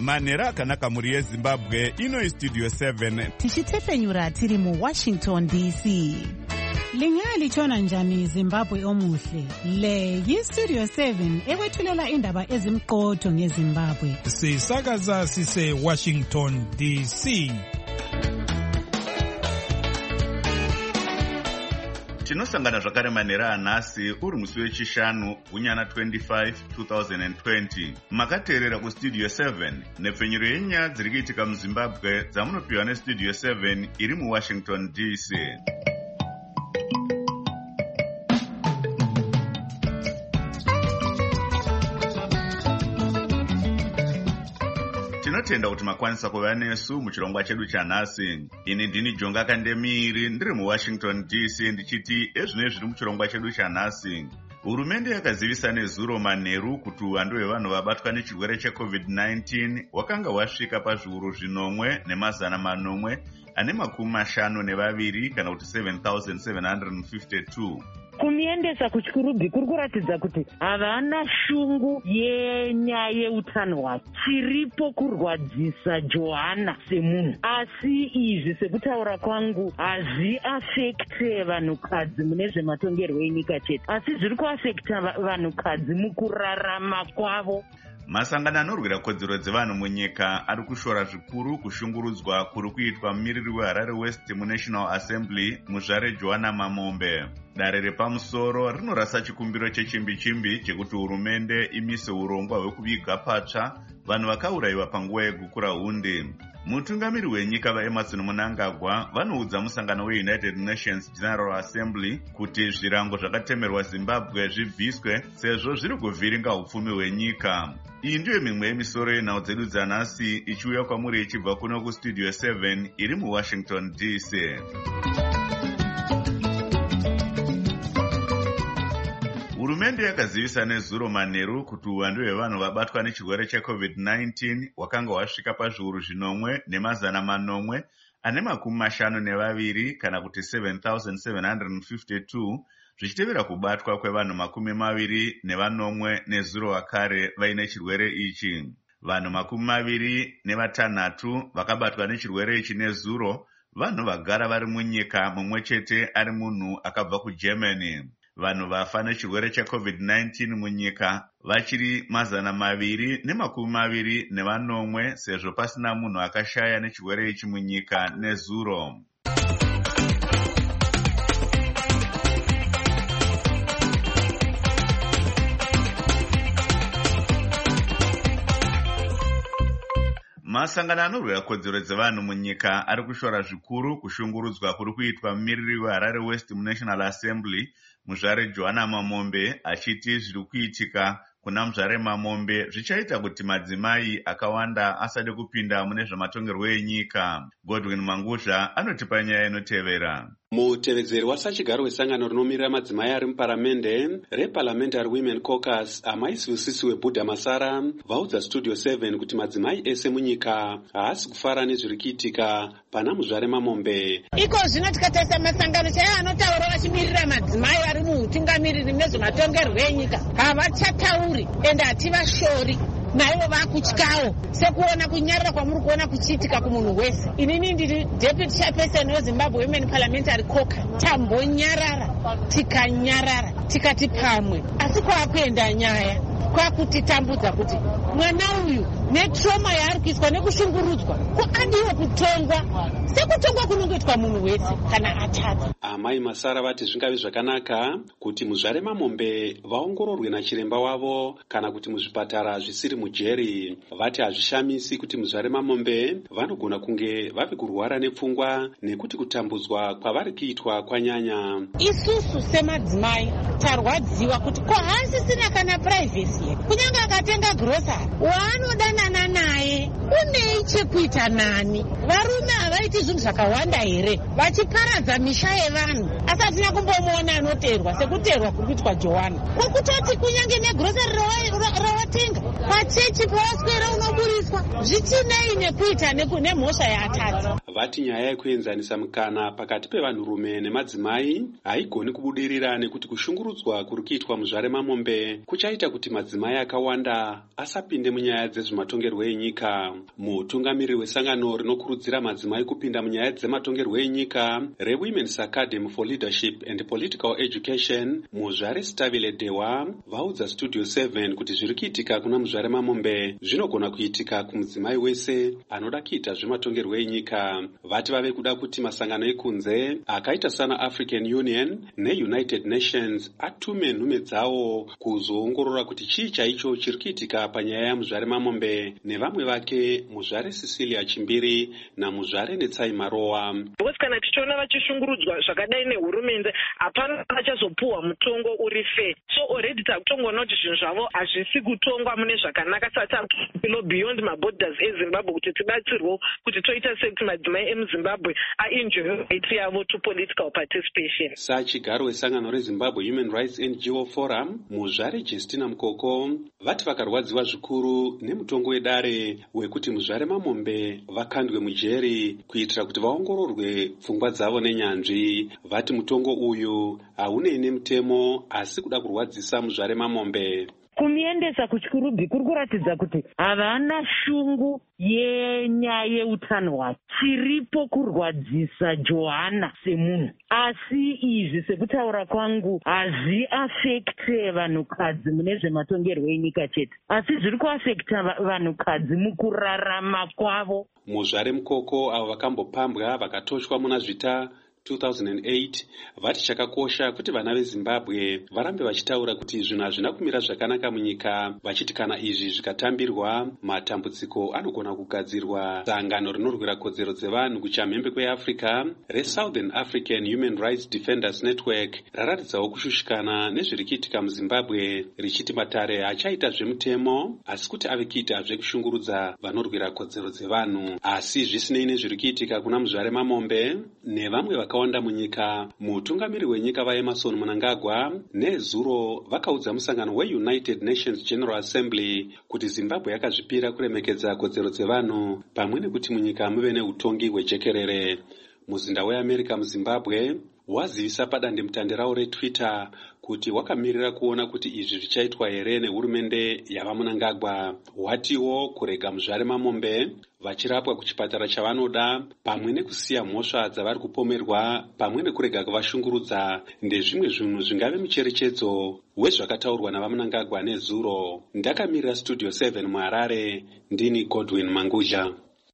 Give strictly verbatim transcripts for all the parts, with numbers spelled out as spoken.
manhero akanaka mhuri yezimbabwe. Ino Studio seven tichitepfenyura tiri muWashington D C. Lingalitshona njani Zimbabwe omuhle? Le yiStudio seven ekwethulela indaba ezimqotho ngeZimbabwe. Sisakaza sise Washington D C. tinosangana zvakare manhero anhasi uri musi wechishanu gunyana twenty-five two thousand twenty. Makateerera kuStudio seven nepfenyuro yenyaya dziri kuitika muZimbabwe dzamunopiwa neStudio seven iri muWashington D C. Tinotenda kuti makwanisa kuva nesu muchirongwa chedu chanhasi. Ini ndini Jonga Kandemiri ndiri muWashington D C ndichiti ezvino zviri muchirongwa chedu chanhasi. Hurumende yakazivisa nezuro manheru kuti uwandu hwevanhu vabatwa nechirwere checovid nineteen wakanga wasvika pazviuru zvinomwe nemazana manomwe ane makumi mashanu nevaviri kana kuti seven thousand seven hundred fifty-two. Kumiendesa kuchikurubhi kuri kuratidza kuti havana shungu yenyaya yeutano hwake. Chiripo kurwadzisa Johana semunhu, asi izvi sekutaura kwangu hazviafekte vanhukadzi mune zvematongerwo enyika chete, asi zviri kuafekta vanhukadzi mukurarama kwavo. Masangano anorwira kodzero dzevanhu munyika ari kushora zvikuru kushungurudzwa kuri kuitwa mumiriri weHarare West muNational Assembly muzvare Johanna Mamombe. Dare repamusoro rinorasa chikumbiro chechimbi-chimbi chekuti hurumende imise urongwa hwekuviga patsva vanhu vakaurayiwa panguva yegukura hundi. Mutungamiri wenyika vaEmmerson Mnangagwa vanoudza musangano weUnited Nations General Assembly kuti zvirango zvakatemerwa Zimbabwe zvibviswe sezvo zviri kuvhiringa upfumi hwenyika. Iyi ndiyo mimwe yemisoro yenhau dzedu dzanhasi ichiuya kwamuri ichibva kuno kuStudio seven iri muWashington D C. Hurumende yakazivisa nezuro manheru kuti uwandu hwevanhu vabatwa nechirwere checovid nineteen wakanga wasvika pazviuru zvinomwe nemazana manomwe ane makumi mashanu nevaviri kana kuti seven thousand seven hundred fifty-two zvichitevera kubatwa kwevanhu makumi maviri nevanomwe nezuro vakare vaine chirwere ichi. Vanhu makumi maviri nevatanhatu vakabatwa nechirwere ichi nezuro vanhu vagara vari munyika mumwe chete ari munhu akabva kuGermany. Vanhu vafa nechirwere checovid nineteen munyika vachiri mazana maviri nemakumi maviri nevanomwe sezvo pasina munhu akashaya nechirwere ichi munyika nezuro. Masangano anorwira kodzero dzevanhu munyika ari kushora zvikuru kushungurudzwa kuri kuitwa mumiriri weHarare West muNational Assembly muzvare Johanna Mamombe achiti zviri kuitika kuna muzvare Mamombe zvichaita kuti madzimai akawanda asade kupinda mune zvamatongerwo enyika. Godwin Manguzha anotipa nyaya inotevera. Mutevedzeri wasachigaro wesangano rinomirira madzimai ari muparamende reParliamentary Women Caucus amai Sivisisi weBudha Masara vaudza Studio seven kuti madzimai ese munyika haasi kufara nezviri kuitika pana muzvare Mamombe. Iko zvino tikatarisa masangano chaiwo anotaura vachimirira madzimai vari mutungamiriri nezvematongerwo enyika havachatauri ende hativashori naivo vakutyawo sekuona kunyarara kwamuri kuona kuchiitika kumunhu wese. Inini ndiri deputy chairperson weZimbabwe Women Parliamentary Caucus. Tambonyarara tikanyarara tikati pamwe, asi kwakuenda nyaya kwakutitambudza kuti mwana uyu netrauma yaari kuiswa nekushungurudzwa kuadiwa kutongwa sekutongwa kunongoitwa munhu wese kana atadza. Amai Masara vati zvingave zvakanaka kuti muzvare Mamombe vaongororwe nachiremba wavo kana kuti muzvipatara zvisiri mujeri. Vati hazvishamisi kuti muzvare Mamombe vanogona kunge vavi kurwara nepfungwa nekuti kutambudzwa kwavari kuitwa kwanyanya. Isusu semadzimai tarwadziwa kuti ko haasisina kana privacy here. Kunyange akatenga grocery waanodanana naye unei chekuita nani? Varume havaiti zvinhu zvakawanda here vachiparadza misha yevanhu asatina kumbomuona anoterwa sekuterwa kuri kuitwa Johanna. Kwokutoti kunyange negrocery rawatenga pachechi pawaswera unoburiswa zvichinei nekuita nemhosva yaatadza. vati nyaya yekuenzanisa mukana pakati pevanhurume nemadzimai haigoni kubudirira nekuti kushungurudzwa kuri kuitwa muzvare mamombe kuchaita kuti madzimai akawanda asapinde munyaya dzezvematongerwo enyika. Mutungamiriri wesangano rinokurudzira madzimai kupinda munyaya dzematongerwo enyika reWomen's Academy for Leadership and Political Education, muzvare Stavile Dewa, vaudza Studio seven kuti zviri kuitika kuna muzvare mamombe zvinogona kuitika kumudzimai wese anoda kuita zvematongerwo enyika. Vati vave kuda kuti masangano ekunze akaita sana African Union neUnited Nations atume nhume dzawo kuzoongorora kuti chii chaicho chiri kuitika panyaya yamuzvare mamombe nevamwe vake muzvare Cecilia Chimbiri namuzvare Netsai Marowa. Bosi kana tichiona vachishungurudzwa zvakadai nehurumende hapana vachazopuwa mutongo uri fair. So already takutongoona kuti zvinhu zvavo hazvisi kutongwa mune zvakanaka sata beyond maborders eZimbabwe kuti tibatsirwe kuti toita sekuti madzimai emuZimbabwe aenjoy right yavo to political participation. Sachigaro wesangano reZimbabwe Human Rights N G O Forum, muzvare Justina Mukoko, vati vakarwadziwa zvikuru nemutongo wedare wekuti muzvare mamombe vakandwe mujeri kuitira kuti vaongororwe pfungwa dzavo nenyanzvi. Vati mutongo uyu haunei nemutemo asi kuda kurwadzisa muzvare mamombe. Kumiendesa kuchikurubhi kuri kuratidza kuti havana shungu yenyaya yeutano hwake. Chiripo kurwadzisa Johanna semunhu. Asi izvi sekutaura kwangu hazviafekte vanhukadzi mune zvematongerwo enyika chete, asi zviri kuafekta vanhukadzi mukurarama kwavo. Muzvare Mukoko avo vakambopambwa vakatoshwa muna zvita two thousand eight vati chakakosha kuti vana veZimbabwe varambe vachitaura kuti zvinhu hazvina kumira zvakanaka munyika, vachiti kana izvi zvikatambirwa matambudziko anogona kugadzirwa. Sangano rinorwira kodzero dzevanhu kuchamhembe kweAfrica reSouthern African Human Rights Defenders Network raratidzawo kushushikana nezviri kuitika muZimbabwe, richiti Matare hachaita zvemutemo asi kuti ave kuita zvekushungurudza vanorwira kodzero dzevanhu. Asi zvisinei nezviri kuitika kuna muzvare mamombe nevamwe vakawanda munyika, mutungamiriri wenyika vaEmerson Mnangagwa nezuro vakaudza musangano weUnited Nations General Assembly kuti Zimbabwe yakazvipira kuremekedza kodzero dzevanhu pamwe nekuti munyika muve neutongi hwejekerere. Muzinda weAmerica muZimbabwe wazivisa padandemutande rawo reTwitter kuti wakamirira kuona kuti izvi zvichaitwa here nehurumende yavaMnangagwa. Watiwo kurega muzvare mamombe vachirapwa kuchipatara chavanoda pamwe nekusiya mhosva dzavari kupomerwa pamwe nekurega kuvashungurudza ndezvimwe zvinhu zvingave mucherechedzo wezvakataurwa navaMnangagwa nezuro. Ndakamirira Studio seven muHarare, ndini Godwin Manguja.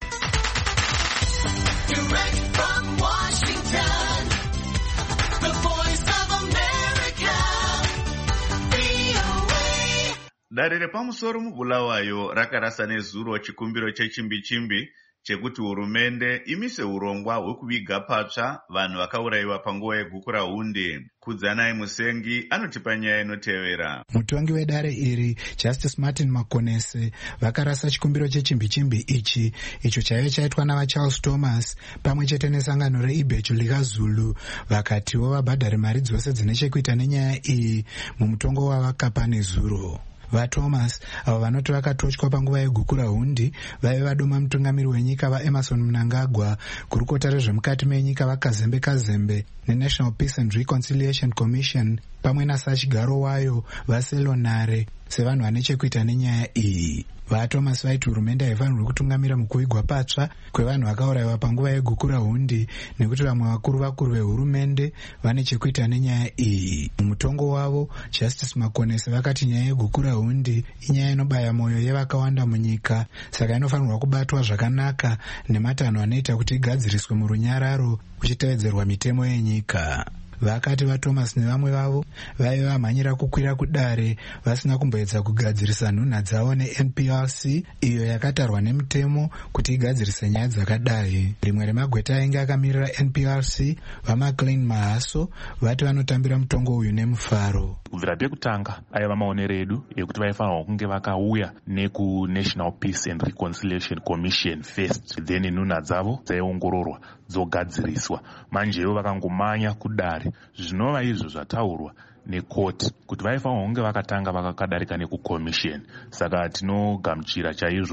Dare repamusoro muBulawayo rakarasa nezuro chikumbiro chechimbi-chimbi chekuti hurumende imise urongwa hwekuviga patsva vanhu vakaurayiwa panguva yeguku raHunde. Kudzanai Musengi anotipa nyaya inotevera. Mutongi wedare iri Justice Martin Makonese vakarasa chikumbiro chechimbi-chimbi ichi icho chaive chaitwa navaCharles Thomas pamwe chete nesangano reIbhechu likaZulu, vakatiwo vabhadhare mari dzose dzine chekuita nenyaya iyi mumutongo wavakapa nezuro. VaThomas avo vanoti vakatotywa panguva yeguku raHundi vaive vadoma mutungamiri wenyika vaEmerson Mnangagwa, gurukota rezvemukati menyika vaKazembe Kazembe neNational Peace and Reconciliation Commission pamwe nasachigaro wayo vaSelonare sevanhu vane chekuita nenyaya iyi. VaThomas vaiti hurumende haifanirwi kutungamira mukuvigwa patsva kwevanhu vakaurayiwa panguva yeguku raHundi nekuti vamwe vakuru vakuru vehurumende vane chekuita nenyaya iyi. Mumutongo wavo Justice Makonese vakati nyaya yeguku raHundi inyaya inobaya mwoyo yevakawanda munyika, saka inofanirwa kubatwa zvakanaka nematanho anoita kuti igadziriswe murunyararo kuchitevedzerwa mitemo yenyika. Vakati vaThomas nevamwe vavo vaive vamhanyira kukwira kudare vasina kumboedza kugadzirisa nhunha dzavo neN P R C iyo yakatarwa nemutemo kuti igadzirise nyaya dzakadai. Rimwe remagweta ainge akamirira N P R C vaMaclean Mahaso vati vanotambira mutongo uyu nemufaro. Kubvira pekutanga aiva maonero edu ekuti vaifanirwa kunge vakauya nekuNational Peace and Reconciliation Commission first, then nhunha dzavo dzaiongororwa dzogadziriswa. Manjewo vakangomanya kudare. Zvinova izvo zvataurwa nekoti kuti vaifanirwa kunge vakatanga vakakadarika nekukomisheni. Saka tinogamuchira chaizvo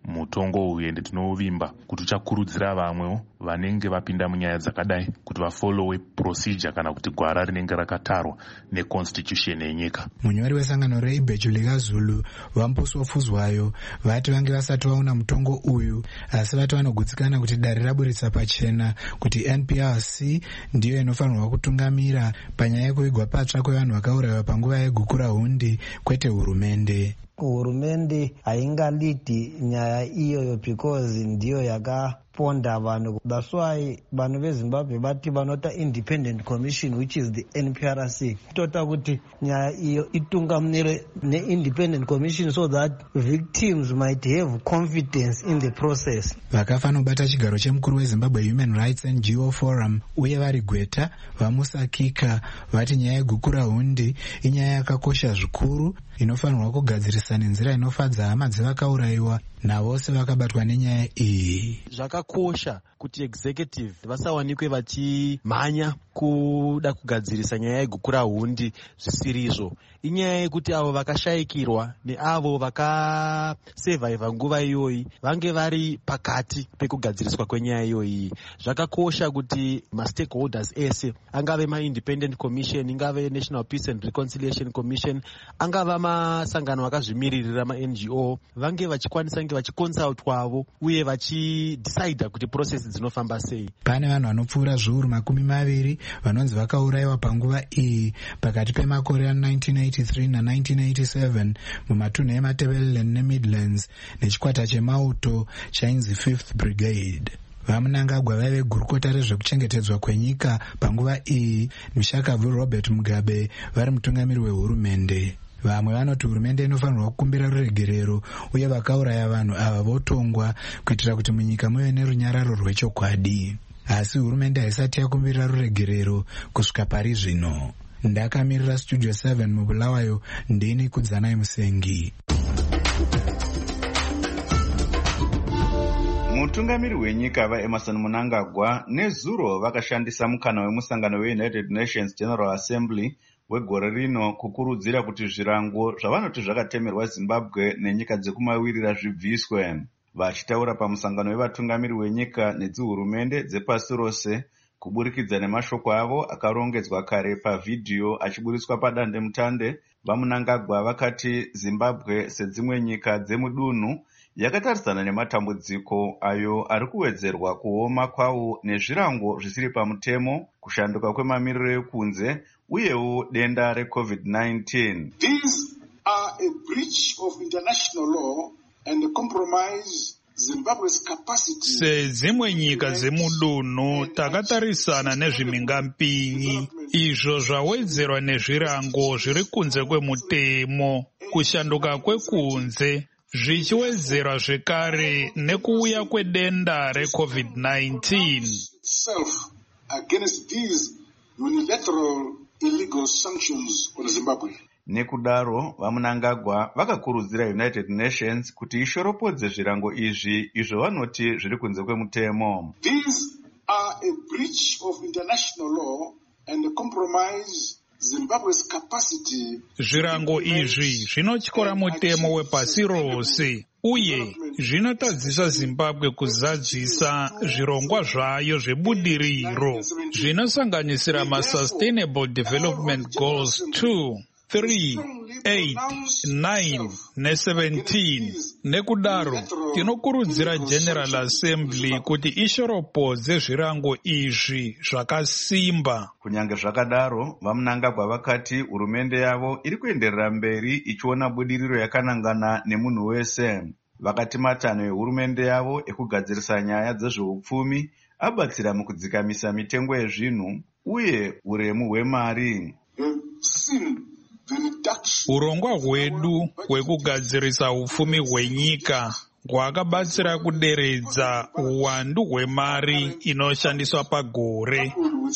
mutongo uyu ende tinovimba kuti uchakurudzira vamwewo vanenge vapinda munyaya dzakadai kuti vafolowe procedure kana kuti gwara rinenge rakatarwa neconstitution yenyika. Munyori wesangano reIbhechu likazulu Vampusu Ofuzwayo vati vange vasati vaona mutongo uyu, asi vati vanogutsikana kuti dare raburitsa pachena kuti N P R C ndiyo inofanirwa kutungamira panyaya yekuvigwa patsva kwevanhu vakaurayiwa panguva yegukura hundi, kwete hurumende. Hurumende haingalidi nyaya iyoyo because ndiyo yakaponda vanhu. That's why vanhu veZimbabwe vati vanota independent commission which is the N P R C. Tota kuti nyaya iyo itungamire ne-independent commission so that victims might have confidence in the process. Vakafa nobata chigaro chemukuru weZimbabwe Human Rights N G O Forum uye vari Gweta vamusakika vati nyaya yegukura hundi inyaya yakakosha zvikuru inofanirwa kugadzirisa nenzira inofadza hama dzevakaurayiwa navose vakabatwa nenyaya iyi. Zvakakosha kuti executive vasawanikwe vachimhanya kuda kugadzirisa nyaya yegukura hundi zvisirizvo. Inyaya yekuti avo vakashayikirwa neavo vakasevhaivha nguva iyoyi vange vari pakati pekugadziriswa kwenyaya iyoyi. Zvakakosha kuti ma-stakeholders ese, angave ma-independent commission, ingave National Peace and Reconciliation Commission, angava masangano akazvimiririra ma-N G O, vange vachikwanisa nge vachiconsultwavo uye vachidecida kuti process dzinofamba sei. Pane vanhu vanopfuura zviuru makumi maviri vanonzi vakaurayiwa panguva iyi pakati pemakore a1983 na1987 mumatunhu eMatabeleland neMidlands nechikwata chemauto chainzi Fifth Brigade. Vamunangagwa vaive gurukota rezvekuchengetedzwa kwenyika panguva iyi Mshakavu Robert Mugabe vari mutungamiri wehurumende. Vamwe vanoti hurumende inofanirwa kukumbira ruregerero uye vakauraya vanhu ava votongwa kuitira kuti munyika muve nerunyararo rwechokwadi. Asi hurumende haisati yakumbira ruregerero kusvika pari zvino. Ndakamirira Studio seven mubulawayo, ndini Kudzanai Musengi. Mutungamiri wenyika vaEmerson Mnangagwa nezuro vakashandisa mukana wemusangano weUnited Nations General Assembly wegore rino kukurudzira kuti zvirango zvavanoti zvakatemerwa Zimbabwe nenyika dzekumawirira zvibviswe. Vachitaura pamusangano wevatungamiri wenyika nedzihurumende dzepasi rose kuburikidza nemashoko avo akarongedzwa kare pavhidhiyo achiburiswa padandemutande, vaMnangagwa vakati Zimbabwe sedzimwe nyika dzemudunhu yakatarisana nematambudziko ayo ari kuwedzerwa kuoma kwawo nezvirango zvisiri pamutemo, kushanduka kwemamiriro ekunze uyewo denda reCovid nineteen. These are a breach of international law and a compromise Zimbabwe's capacity. Sedzimwe nyika dzemudunhu takatarisana nezvimingampinyi izvo zvawedzerwa nezvirango zviri kunze kwemutemo, kushanduka kwekunze zvichiwedzerwa zvekare nekuuya kwedenda reCovid nineteen. Self against these unilateral illegal sanctions on Zimbabwe. Nekudaro vaMnangagwa vakakurudzira United Nations kuti ishoropodze zvirango izvi izvo vanoti zviri kunze kwemutemo. These are a breach of international law and a compromise Zimbabwe's capacity. Zvirango izvi zvinotyora mutemo wepasi rose uye zvinotadzisa Zimbabwe kuzadzisa zvirongwa zvayo zvebudiriro zvinosanganisira ma-Sustainable Development Goals two, three, eight, nine ne-seventeen. Nekudaro tinokurudzira General Assembly kuti ishoropodze zvirango izvi zvakasimba. Kunyange zvakadaro, vaMnangagwa vakati hurumende yavo iri kuenderera mberi ichiona budiriro yakanangana nemunhu wese. Vakati matanho ehurumende yavo ekugadzirisa nyaya dzezveupfumi abatsira mukudzikamisa mitengo yezvinhu uye uremu hwemari. Urongwa hwedu hwekugadzirisa upfumi hwenyika hwakabatsira kuderedza uwandu hwemari inoshandiswa pagore.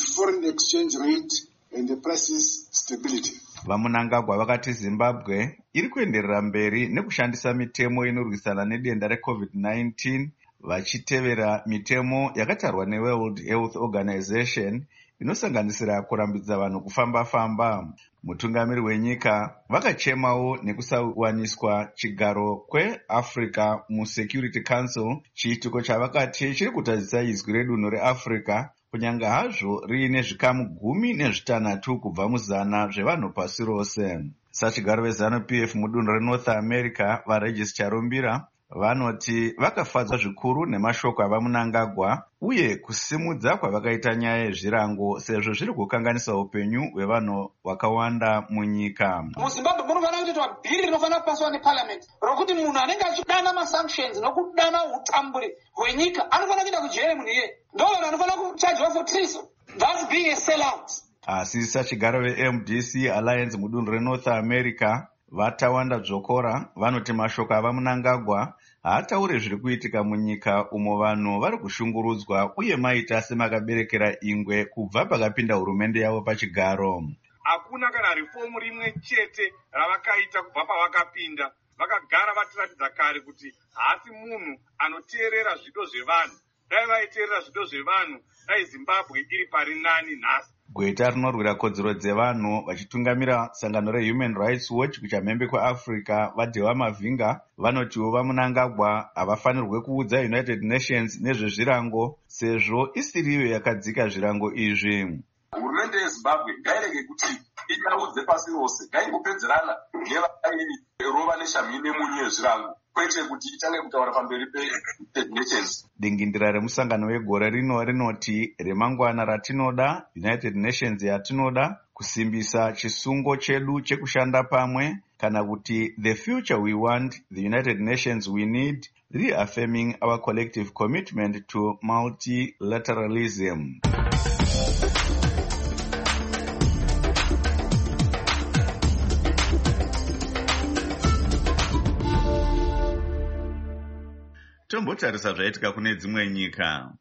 VaMnangagwa vakati Zimbabwe iri kuenderera mberi nekushandisa mitemo inorwisana nedenda reCovid nineteen vachitevera mitemo yakatarwa neWorld Health Organization inosanganisira kurambidza vanhu kufamba-famba. Mutungamiri wenyika vakachemawo nekusawaniswa chigaro kweAfrica muSecurity Council, chiitiko chavakati chiri kutadzisa izwi redunhu reAfrica kunyange hazvo riine zvikamu gumi nezvitanhatu kubva muzana zvevanhu pasi rose. Sachigaro vezanu P F mudunhu reNorth America vaRegis Charumbira vanoti vakafadzwa zvikuru nemashoko ava Mnangagwa uye kusimudza kwavakaita nyaya yezvirango sezvo zviri kukanganisa upenyu hwevanhu vakawanda munyika. MuZimbabwe munofanira kuitwa bhiri rinofanira kupaswa neparliament rokuti munhu anenge achidana masanctions nokudana utamburi hwenyika anofanira kuenda kujere munhu iye. Ndovanhu anofanira kuchajwa for treason. That's being a sellout. Asi sachigaro veM D C Alliance mudunhu reNorth America vatawanda dzvokora vanoti mashoko ava Mnangagwa haataure zviri kuitika munyika umo vanhu vari kushungurudzwa uye maita semakaberekera ingwe kubva pakapinda hurumende yavo pachigaro. Hakuna kana reformu rimwe chete ravakaita kubva pavakapinda. Vakagara vatiratidza kare kuti haasi munhu anoteerera zvido zvevanhu. Dai vaiteerera zvido zvevanhu, dai Zimbabwe iri pari nani nhasi. Gweta rinorwira kodzero dzevanhu vachitungamira sangano reHuman Rights Watch kuchamhembe kweAfrica vaDhewa Mavhinga vanotiwo vaMnangagwa havafanirwe kuudza United Nations nezvezvirango sezvo isiriyo yakadzika zvirango izvi. Hurumende yeZimbabwe ngairege kuti inyaudze pasi rose, ngaingopedzerana nevakairova neshamhi nemunyu yezvirango kwete kuti itange kutaura pamberi peUnited Nations. Dingindira remusangano wegore rino rinoti remangwana ratinoda, United Nations yatinoda, kusimbisa chisungo chedu chekushanda pamwe, kana kuti the future we want, the United Nations we need, reaffirming our collective commitment to multilateralism. Tombotarisa zvaitika kune dzimwe nyika.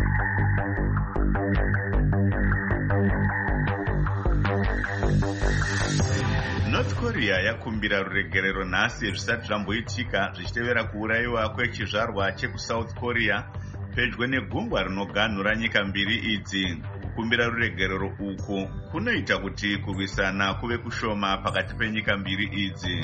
North Korea yakumbira ruregerero nhasi zvisati zvamboitika zvichitevera kuurayiwa kwechizvarwa chekuSouth Korea pedyo negungwa rinoganhura nyika mbiri idzi. Kukumbira ruregerero uku kunoita kuti kurwisana kuve kushoma pakati penyika mbiri idzi.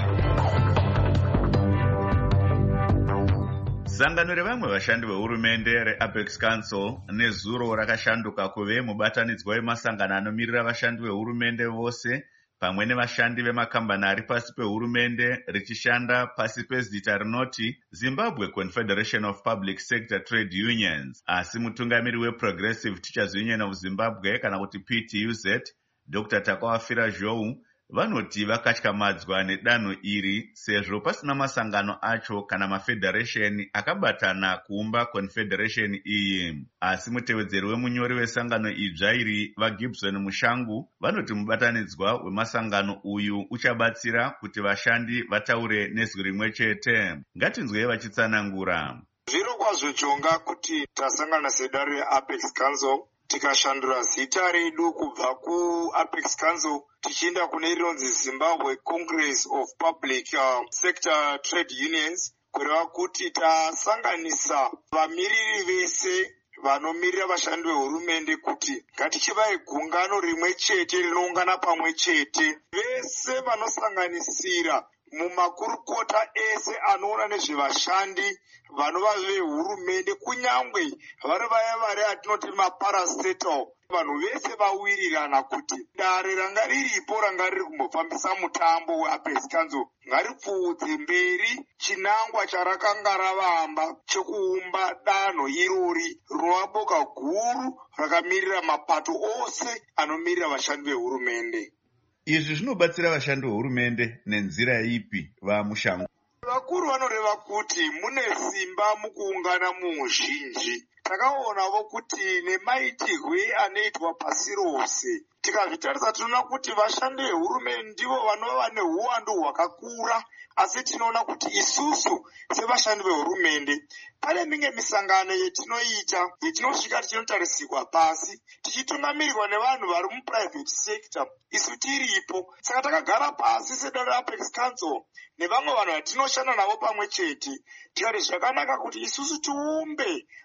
Sangano revamwe vashandi vehurumende reApex Council nezuro rakashanduka kuve mubatanidzwa wemasangano anomirira vashandi vehurumende vose pamwe nevashandi vemakambani ari pasi pehurumende richishanda pasi pezita rinoti Zimbabwe Confederation of Public Sector Trade Unions. Asi mutungamiri weProgressive Teachers Union of Zimbabwe kana kuti P T U Z Doctor Takawafira Zhou vanoti vakatyamadzwa nedanho iri sezvo pasina masangano acho kana mafederation akabatana kuumba confederation iyi. Asi mutevedzeri wemunyori wesangano idzva iri vaGibson Mushangu vanoti mubatanidzwa wemasangano uyu uchabatsira kuti vashandi vataure nezwi rimwe chete. Ngatinzwei vachitsanangura. Zviro kwazvo jonga kuti tasangana sedare reApex Council tikashandura zita redu kubva kuApex Council tichienda kune rinonzi Zimbabwe Congress of Public uh, Sector Trade Unions, kureva kuti tasanganisa vamiriri vese vanomirira vashandi vehurumende kuti ngatichivai gungano rimwe chete rinoungana pamwe chete, vese vanosanganisira mumakurukota ese anoona nezvevashandi vanova vehurumende, kunyangwe vari vaya vari atinoti maparastatal, vanhu vese vawirirana kuti dare ranga riripo ranga riri kumbofambisa mutambo weApex Council ngaripfuudze mberi chinangwa charakanga ravamba chekuumba danho irori rinova boka guru rakamirira mapato ose anomirira vashandi vehurumende. Izvi zvinobatsira vashandi vehurumende nenzira ipi vaMushangu? Vakuru vanoreva kuti mune simba mukuungana muzhinji. Takaonavo kuti nemaitirwe anoitwa pasi rose, tikazvitarisa tinoona kuti vashandi vehurumende ndivo vanova neuwandu hwakakura, asi tinoona kuti isusu sevashandi vehurumende pane minge misangano yetinoita yetinosvika tichinotarisirwa pasi tichitungamirirwa nevanhu vari muprivate sector isu tiripo. Saka takagara pasi sedare reApex Council nevamwe vanhu vatinoshanda navo pamwe chete tikati zvakanaka kuti isusu tiumbe boka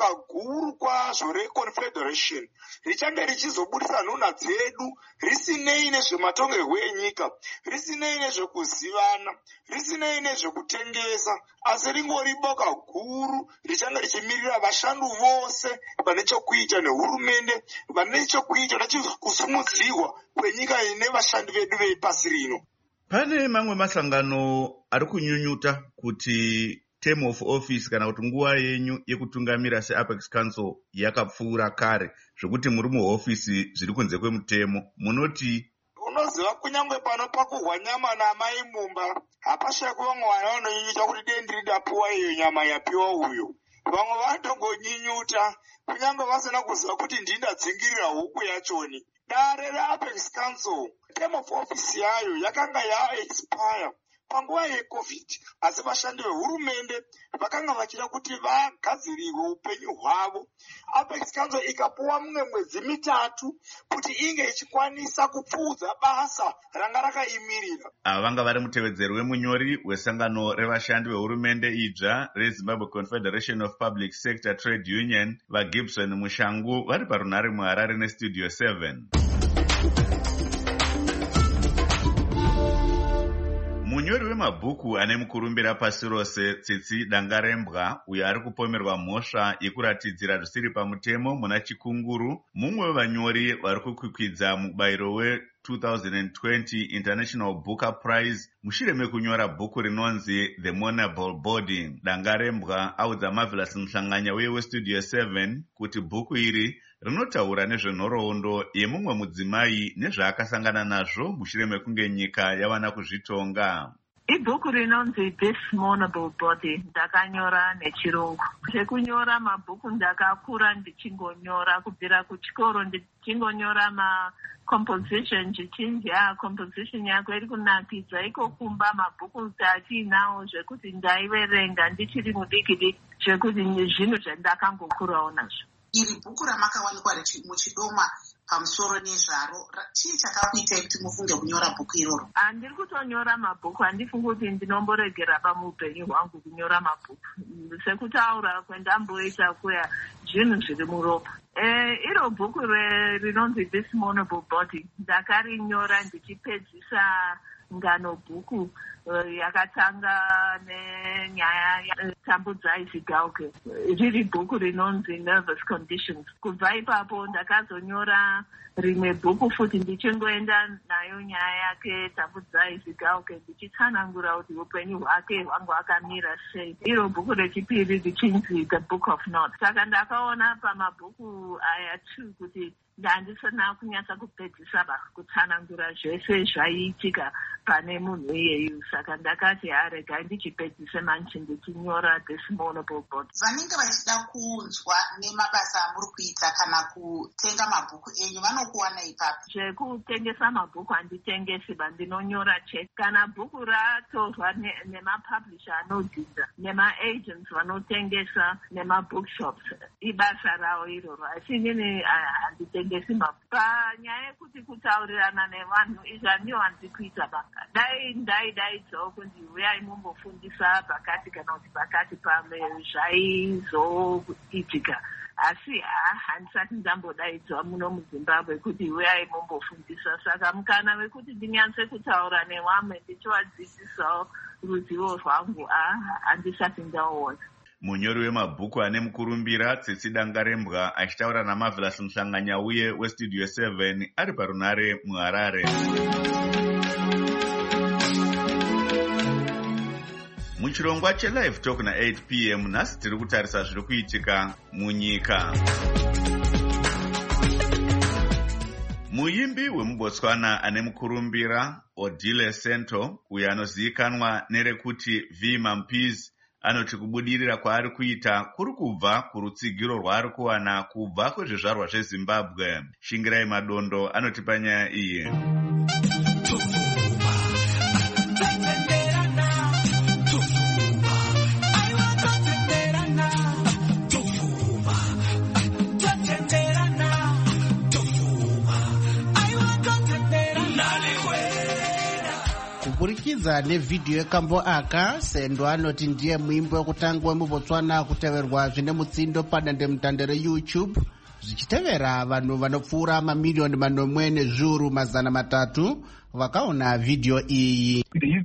boka guru kwazvo reconfederation richange richizobudisa nhunha dzedu risinei nezvematongerwo enyika, risinei nezvekuzivana, risinei nezvekutengesa, asi ringori boka guru richange richimirira vashandi vose vane chokuita nehurumende, vane chokuita nechikusimudzirwa kwenyika ine vashandi vedu vepasi rino. Pane mamwe masangano ari kunyunyuta kuti term of office kana kuti nguva yenyu yekutungamira seApex Council yakapfuura kare zvokuti muri muhofisi zviri kunze kwemutemo. Munoti unoziva kunyange pano pakuhwa nyama namai mumba hapashaya kuvamwe vana vanonyunyuta kuti dendi ridapiwa iyo nyama yapiwa uyo. Vamwe vanongonyunyuta kunyange vasina kuziva kuti ndindadzingirira huku yachoni. Dare reApex Council term of office yayo yakanga yaexpire panguva yecovid, asi vashandi vehurumende vakanga vachida kuti vagadzirirwe upenyu hwavo. Apex Council ikapuwa mumwe mwedzi mitatu kuti inge ichikwanisa kupfuudza basa ranga rakaimirira. Ava vanga vari mutevedzeri wemunyori wesangano revashandi vehurumende idzva reZimbabwe Confederation of Public Sector Trade Union, vaGibson Mushangu, vari parunhare muHarare neStudio seven. Munyori wemabhuku ane mukurumbira pasi rose Tsitsi Dangarembwa, uyo ari kupomerwa mhosva yekuratidzira zvisiri pamutemo muna Chikunguru, mumwe wevanyori vari kukwikwidza mubayiro we-two thousand twenty International Booker Prize mushure mekunyora bhuku rinonzi The Monable Body. Dangarembwa audza Marvelous Mhlanganya uye weStudio seven kuti bhuku iri rinotaura nezvenhoroondo yemumwe mudzimai nezvaakasangana nazvo mushure mekunge nyika yawana kuzvitonga. Ibhuku rinonzi This Monable Body ndakanyora nechirungu. Zvekunyora mabhuku ndakakura ndichingonyora kubvira kuchikoro ndichingonyora ma composition chichinji ah composition yako iri kunakidza iko kumba mabhuku atinawo zvekuti ndaiverenga ndichiri mudiki diki zvekuti zvinhu zvandakangokurawo nazvo. Iri bhuku ramakawanikwa muchidoma pamusoro nezvaro, chii chakakuitai kuti mufunge kunyora bhuku iroro? Handiri kutonyora mabhuku, handifungi kuti ndinomboregera pamuupenyu hwangu kunyora mabhuku. Sekutaura kwendamboita kuya zvinhu zviri muropa. E, iro bhuku rinonzi This Monable Body ndakarinyora ndichipedzisa ngano bhuku uh, yakatanga nenyaya yatambudzai Zigauke, riri bhuku rinonzi Nervous Conditions. Kubva ipapo ndakazonyora rimwe bhuku futi ndichingoenda nayo nyaya yake Tambudzai Zigauke ndichitsanangura kuti upenyu hwake hwangu akamira sei. Iro bhuku rechipiri richinzi The Book of Notes. Saka ndakaona pamabhuku aya two kuti ndandisana kunyatsa kupedzisa kutsanangura zvese zvaiitika pane munhu iyeyu, saka ndakati harega ndichipedzise manchi ndichinyora This Monable Body. Vanenge vachida kunzwa nemabasa amuri kuita kana kutenga mabhuku enyu vanokuwana ipapi? Zvekutengesa mabhuku handitengesi, bandinonyora chete. Kana bhuku ratorwa nemapublisher anodzinza nemaagents vanotengesa nemabookshops, ibasa rawo iroro, asi inini handitengesi mabhuku. Panyaya yekuti kutaurirana nevanhu izvi handiwo handikuita banga. Dai ndaidaidzawo kunzi uyai mumbofundisa pakati kana kuti pakati pamwe zvaizoitika, asi handisati ndambodaidzwa muno muZimbabwe kuti uyai mumbofundisa. Saka mukana wekuti ndinyatse kutaura nevamwe ndichivadzidzisawo ruzivo rwangu handisati ndaona. Munyori wemabhuku ane mukurumbira Tsitsi Dangarembwa achitaura naMarvelous Mhlanganya uye weStudio seven ari parunhare muHarare. Muchirongwa cheLive Talk na eight p m nhasi tiri kutarisa zviri kuitika munyika. Muimbi wemuBotswana ane mukurumbira Odile Sento, uyo anozivikanwa nerekuti V Mampies, anoti kubudirira kwaari kuita kuri kubva kurutsigiro rwaari kuwana kubva kwezvizvarwa zveZimbabwe. Shingirai Madondo anotipa nyaya iyi. Kuburikidza nevhidhiyo yekambo aka, Sendo anoti ndiye muimbi wekutanga wemuBotswana kuteverwa zvine mutsindo padandemutande reYouTube, zvichitevera vanhu vanopfuura mamiliyoni manomwe nezviuru mazana matatu vakaona vhidhiyo iyi.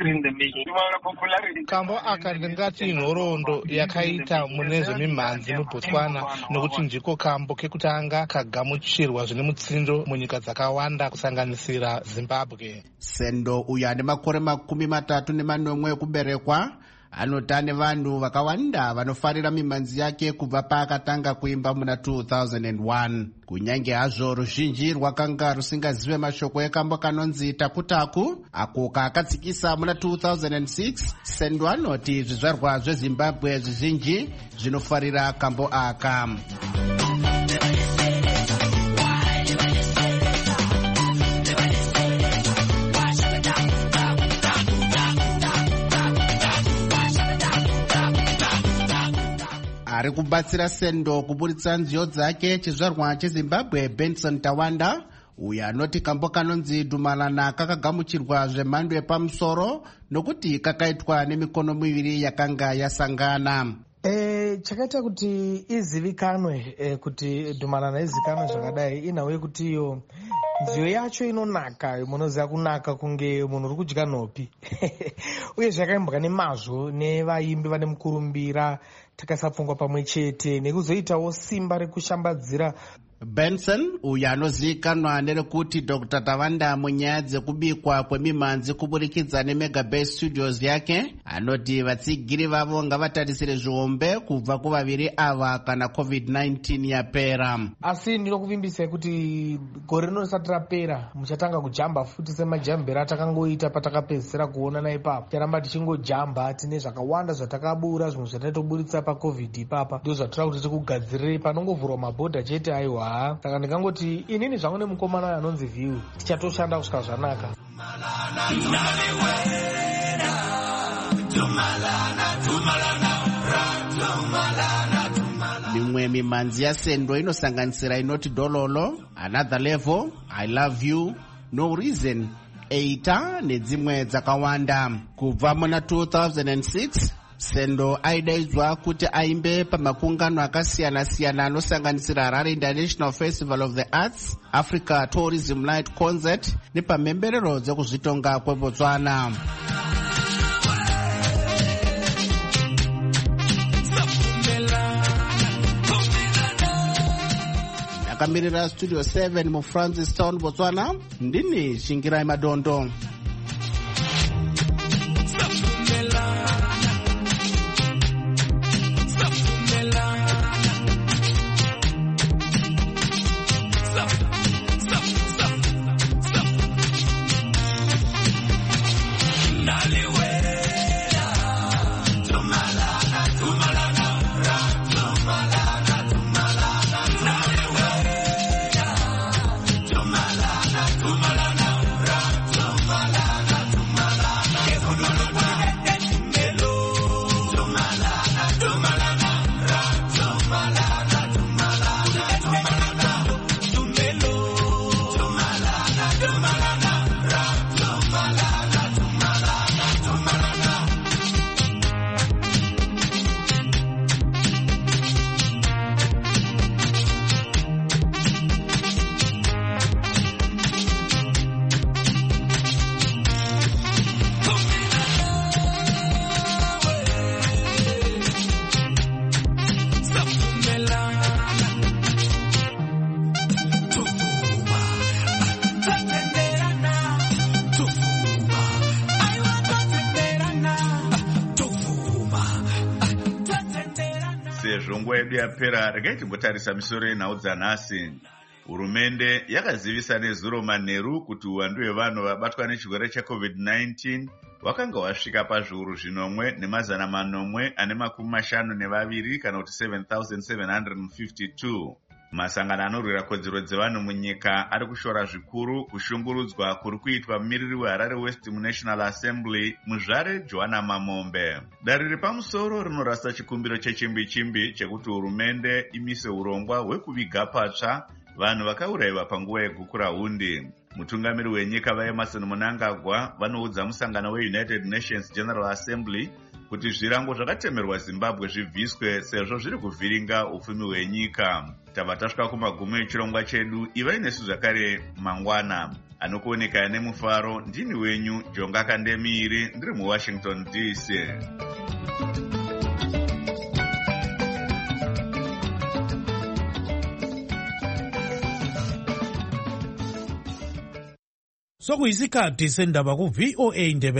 Kambo aka ndingati nhoroondo yakaita mune zvemimhanzi muBotswana, nokuti ndiko kambo kekutanga kagamuchirwa zvine mutsindo munyika dzakawanda kusanganisira Zimbabwe. Sendo uyu ane makore makumi matatu nemanomwe ekuberekwa anoti ane vanhu vakawanda vanofarira mimhanzi yake kubva paakatanga kuimba muna two thousand one. Kunyange hazvo ruzhinji rwakanga rusingazive mashoko ekambo kanonzi Takutaku, ako kaakatsikisa muna two thousand six, Sendo anoti zvizvarwa zveZimbabwe zvizhinji zvinofarira kambo aka. Ari kubatsira Sendo kuburitsa nziyo dzake chizvarwa cheZimbabwe Benson Tawanda, uyu anoti kambo kanonzi Dumalana kakagamuchirwa zvemhando yepamusoro nokuti kakaitwa nemikono miviri yakanga yasangana. E, chakaita kuti izivikanwe e, kuti Dumalana izivikanwe zvakadai inhau yekuti iyo nziyo yacho inonaka, munoziva kunaka kunge munhu uri kudya nhopi uye zvakaimbwa nemazvo nevaimbi vane mukurumbira takasapfungwa pamwe chete nekuzoitawo simba rekushambadzira. Benson uyu anozivikanwa nerekuti Doctor Tawanda munyaya dzekubikwa kwemimhanzi kuburikidza neMegabase Studios yake, anoti vatsigiri vavo ngavatarisire zvihombe kubva kuvaviri ava kana covid nineteen yapera. Asi ndinokuvimbisai kuti gore rino risati rapera muchatanga kujamba futi semajambiro atakangoita patakapedzisira kuonana ipapo. Ticharamba tichingojamba, tine zvakawanda zvatakabura, zvimwe zvatatoburitsa pacovid ipapa, ndio zvatora kuti tikugadzirire panongovhurwa mabhodha chete. Aiwa, saka ndingangoti inini zvangu nemukomana anonzi View tichatoshanda kusvika zvanaka. Mimwe mimhanzi yaSendo inosanganisira inoti Dololo, Another Level, I Love You, No Reason, Eita nedzimwe dzakawanda. Kubva muna two thousand six, Sendo aidaidzwa kuti aimbe pamakungano akasiyana-siyana anosanganisira Harare International Festival of the Arts, Africa Tourism Light Concert nepamhemberero dzekuzvitonga kweBotswana. Akamirira Studio seven muFrancistown, Botswana, ndini Shingirai Madondo. Sezvo nguva yedu yapera, regai timbotarisa misoro yenhau dzanhasi. Hurumende yakazivisa nezuro manheru kuti uwandu hwevanhu vabatwa nechirwere checovid nineteen hwakanga hwasvika pazviuru zvinomwe nemazana manomwe ane makumi mashanu nevaviri kana kuti seven thousand seven hundred fifty-two. Masangano anorwira kodzero dzevanhu munyika ari kushora zvikuru kushungurudzwa kuri kuitwa mumiriri weHarare West muNational Assembly muzvare Joanna Mamombe. Dare repamusoro rinorasa chikumbiro chechimbi chimbi chekuti hurumende imise urongwa hwekuviga patsva vanhu vakaurayiwa panguva yegukura hundi. Mutungamiri wenyika vaEmerson Mnangagwa vanoudza musangano weUnited Nations General Assembly kuti zvirango zvakatemerwa Zimbabwe zvibviswe sezvo zviri kuvhiringa upfumi hwenyika. Tava tasvika kumagumi echirongwa chedu. Ivai nesu zvakare mangwana. Anokuoneka nemufaro ndini wenyu Jonga Kandemiri ndiri muWashington D C. Sokuyisikhathi sendaba ku V O A Ndebele.